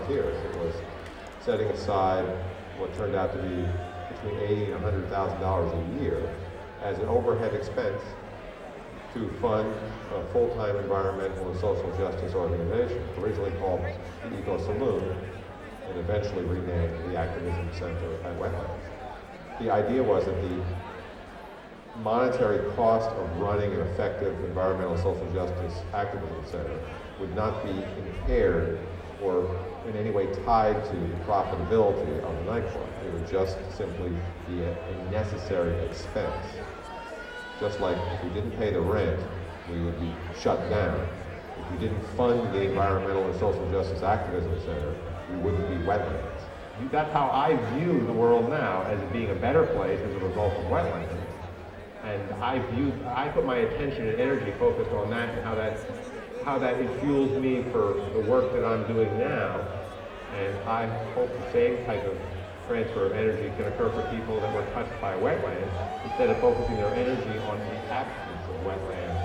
volunteers. It was setting aside what turned out to be between $80,000 and $100,000 a year as an overhead expense to fund a full-time environmental and social justice organization, originally called the Eco Saloon, and eventually renamed the Activism Center at Wetlands. The idea was that the monetary cost of running an effective environmental and social justice activism center would not be impaired or in any way tied to the profitability of the nightclub. It would just simply be a necessary expense. Just like if we didn't pay the rent, we would be shut down. If we didn't fund the environmental and social justice activism center, we wouldn't be Wetlands. That's how I view the world now, as being a better place as a result of Wetlands. And I put my attention and energy focused on that and how that it fuels me for the work that I'm doing now. And I hope the same type of transfer of energy can occur for people that were touched by wetlands, instead of focusing their energy on the absence of wetlands.